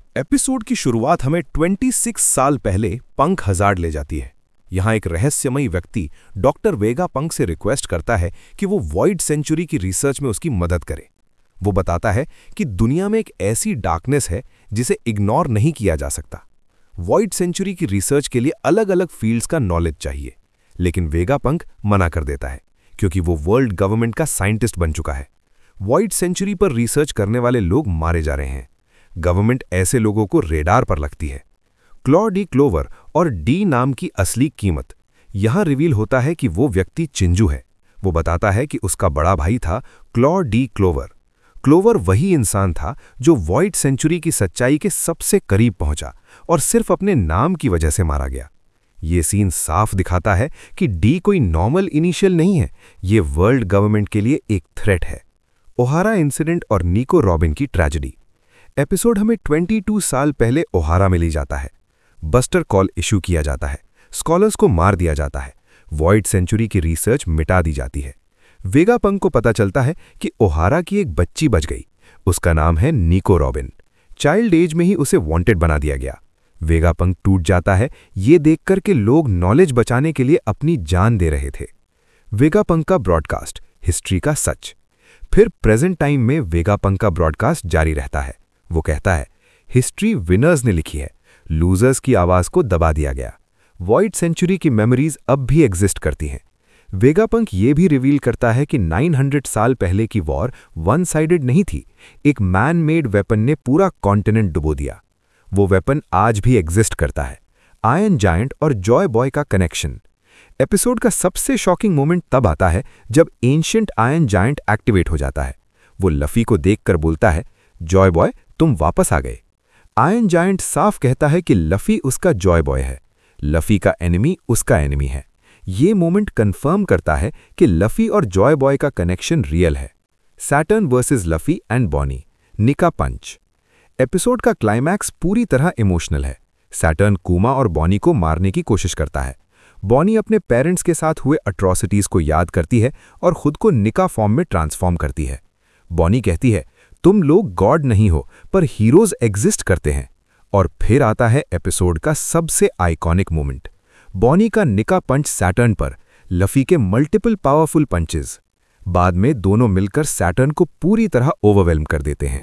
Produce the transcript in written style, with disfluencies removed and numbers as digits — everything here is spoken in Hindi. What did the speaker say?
एपिसोड की शुरुआत हमें 26 साल पहले पंक हजार्ड ले जाती है। यहाँ एक रहस्यमयी व्यक्ति डॉक्टर वेगा पंक से रिक्वेस्ट करता है कि वो वॉइड सेंचुरी की रिसर्च में उसकी मदद करे। वो बताता है कि दुनिया में एक ऐसी डार्कनेस है जिसे इग्नोर नहीं किया जा सकता। वॉइड सेंचुरी की रिसर्च के लिए अलग अलग फील्ड्स का नॉलेज चाहिए, लेकिन वेगा पंक मना कर देता है क्योंकि वो वर्ल्ड गवर्नमेंट का साइंटिस्ट बन चुका है। वॉइड सेंचुरी पर रिसर्च करने वाले लोग मारे जा रहे हैं। गवर्नमेंट ऐसे लोगों को रेडार पर लगती है। क्लॉ डी क्लोवर और डी नाम की असली कीमत। यहां रिवील होता है कि वो व्यक्ति चिंजू है। वो बताता है कि उसका बड़ा भाई था क्लॉ डी क्लोवर। क्लोवर वही इंसान था जो वॉइड सेंचुरी की सच्चाई के सबसे करीब पहुंचा और सिर्फ अपने नाम की वजह से मारा गया। ये सीन साफ दिखाता है कि डी कोई नॉर्मल इनिशियल नहीं है, ये वर्ल्ड गवर्नमेंट के लिए एक थ्रेट है। ओहारा इंसिडेंट और निको रॉबिन की ट्रेजेडी। एपिसोड हमें 22 साल पहले ओहारा में ले जाता है। बस्टर कॉल इशू किया जाता है, स्कॉलर्स को मार दिया जाता है, वॉइड सेंचुरी की रिसर्च मिटा दी जाती है। वेगा पंक को पता चलता है कि ओहारा की एक बच्ची बच गई। उसका नाम है निको रॉबिन। चाइल्ड एज में ही उसे वांटेड बना दिया गया। वेगा पंक टूट जाता है ये देखकर कि लोग नॉलेज बचाने के लिए अपनी जान दे रहे थे। वेगा पंक का ब्रॉडकास्ट, हिस्ट्री का सच। फिर प्रेजेंट टाइम में वेगा पंक का ब्रॉडकास्ट जारी रहता है। वो कहता है, हिस्ट्री विनर्स ने लिखी है, लूजर्स की आवाज को दबा दिया गया। वॉइड सेंचुरी की मेमोरीज अब भी एग्जिस्ट करती हैं। वेगा पंक ये भी रिवील करता है कि 900 साल पहले की वॉर वन साइडेड नहीं थी। एक मैन मेड वेपन ने पूरा कॉन्टिनेंट डुबो दिया। वो वेपन आज भी एग्जिस्ट करता है। आयरन जायंट और जॉय बॉय का कनेक्शन। एपिसोड का सबसे शॉकिंग मोमेंट तब आता है जब एंशिएंट आयरन जायंट एक्टिवेट हो जाता है। वो लफी को देखकर बोलता है, जॉय बॉय तुम वापस आ गए। आयरन जायंट साफ कहता है कि लफी उसका जॉय बॉय है। लफी का एनिमी उसका एनिमी है। ये मोमेंट कंफर्म करता है कि लफी और जॉय बॉय का कनेक्शन रियल है। Saturn versus Luffy and Bonney, Nika punch. Episode का क्लाइमैक्स पूरी तरह इमोशनल है। सैटर्न कूमा और बॉनी को मारने की कोशिश करता है। बॉनी अपने पेरेंट्स के साथ हुए अट्रॉसिटीज को याद करती है और खुद को निका फॉर्म में ट्रांसफॉर्म करती है। बॉनी कहती है, तुम लोग गॉड नहीं हो पर हीरोज एग्जिस्ट करते हैं। और फिर आता है एपिसोड का सबसे आइकॉनिक मोमेंट, बॉनी का निका पंच सैटर्न पर, लफी के मल्टीपल पावरफुल पंचेस। बाद में दोनों मिलकर सैटर्न को पूरी तरह ओवरवेल्म कर देते हैं।